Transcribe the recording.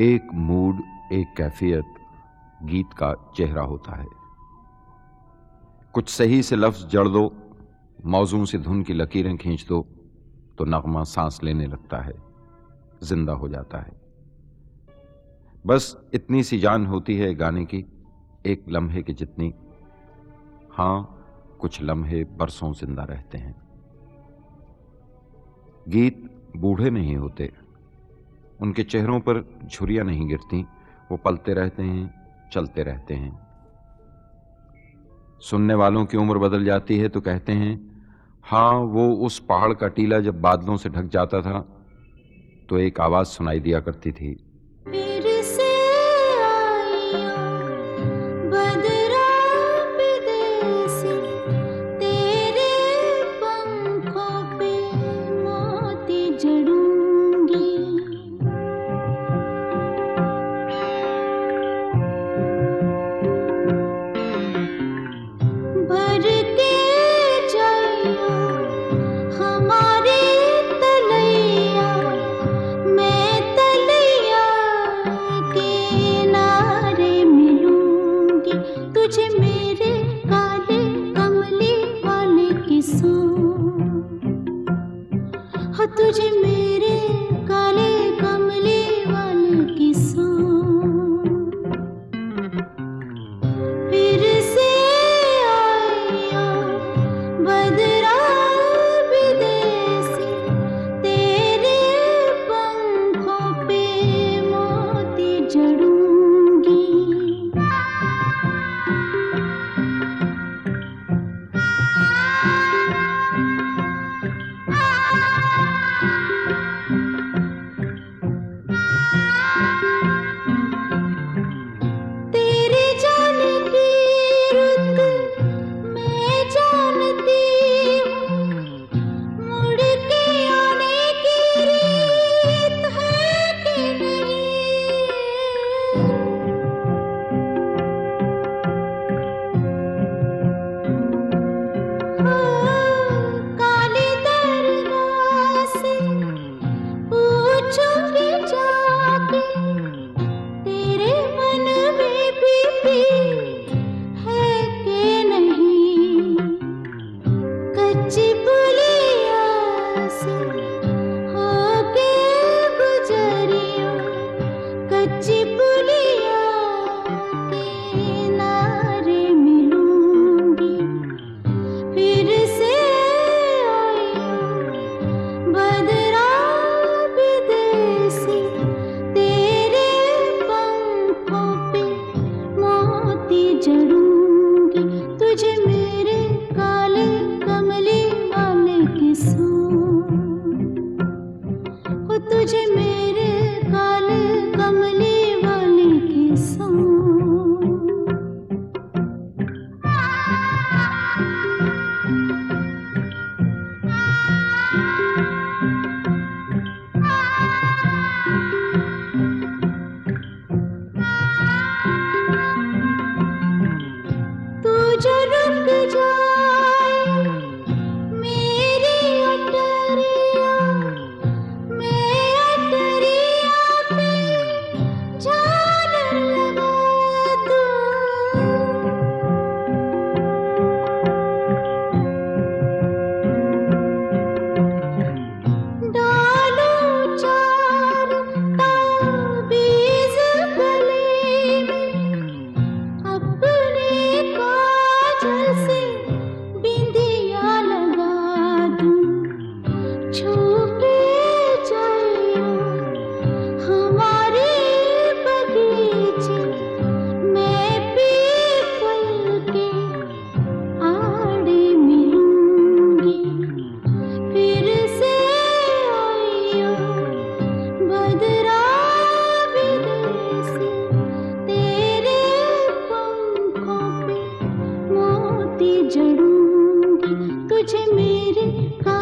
एक मूड, एक कैफियत गीत का चेहरा होता है। कुछ सही से लफ्ज जड़ दो, मौजूं से धुन की लकीरें खींच दो तो नगमा सांस लेने लगता है, जिंदा हो जाता है। बस इतनी सी जान होती है गाने की, एक लम्हे की जितनी। हां, कुछ लम्हे बरसों जिंदा रहते हैं। गीत बूढ़े नहीं होते, उनके चेहरों पर झुर्रियां नहीं गिरती, वो पलते रहते हैं, चलते रहते हैं। सुनने वालों की उम्र बदल जाती है तो कहते हैं, हां, वो उस पहाड़ का टीला जब बादलों से ढक जाता था तो एक आवाज सुनाई दिया करती थी, फिर से आइयो बदरा विदेसी, तेरे पंखों पे मोती जड़ूंगी। भर के जाइयो हमारी तलैया, मैं तलैया किनारे मिलूंगी। तुझे मेरे काले कमली वाले किस्सों, हो तुझे मेरे काले कमली वाले किस्सों। फिर से आइयो बदरा विदेसी, तेरे पंखों पे मोती जड़ूंगी। तेरे जाने की रुत मैं जानती हूँ, मुड़ के आने की रीत है कि नहीं। काली दरगाह से पूछूंगी जाके, तेरे मन में बीती है कि नहीं। कच्ची पुलिया से होके गुजरियो, कच्ची पुलिया किनारे मिलूंगी। फिर से आइयो बदरा विदेसी, तेरे पंखों पे मोती जड़ूंगी। तुझे मेरे काले कमली वाले किस्सों, हो तुझे मेरे काले कमली वाले किस्सों। तू जो रुक जाए मेरी अटरिया, मैं अटरिया पे झालर लगा दूं। डालूं चार ताबीज़ गले में, अपने काजल से बिंदिया लगा दूं। छू के जाइयो हमारे बगीचे, मैं पीपल के आड़े मिलूंगी। फिर से आइयो बदरा विदेसी, तेरे पंखों पे मोती जड़ूंगी। तुझे मेरे